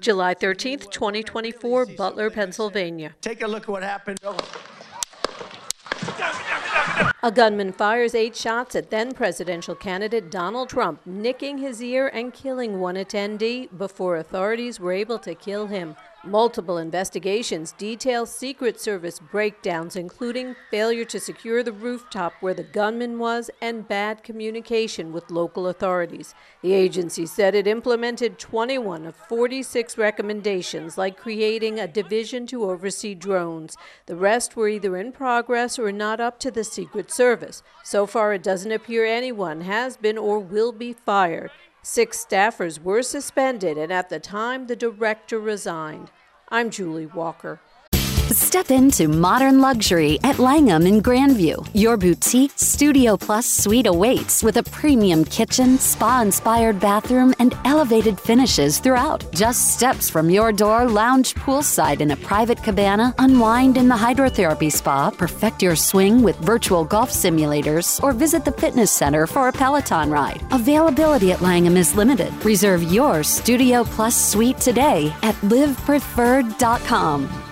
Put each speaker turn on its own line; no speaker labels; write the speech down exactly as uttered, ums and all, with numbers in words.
July thirteenth, twenty twenty-four, Butler, Pennsylvania.
Take a look at what happened.
A gunman fires eight shots at then-presidential candidate Donald Trump, nicking his ear and killing one attendee before authorities were able to kill him. Multiple investigations detail Secret Service breakdowns, including failure to secure the rooftop where the gunman was and bad communication with local authorities. The agency said it implemented twenty-one of forty-six recommendations, like creating a division to oversee drones. The rest were either in progress or not up to the Secret Service. So far, it doesn't appear anyone has been or will be fired. Six staffers were suspended, and at the time, the director resigned. I'm Julie Walker.
Step into modern luxury at Langham in Grandview. Your boutique Studio Plus suite awaits with a premium kitchen, spa-inspired bathroom, and elevated finishes throughout. Just steps from your door, lounge poolside in a private cabana, unwind in the hydrotherapy spa, perfect your swing with virtual golf simulators, or visit the fitness center for a Peloton ride. Availability at Langham is limited. Reserve your Studio Plus suite today at live preferred dot com.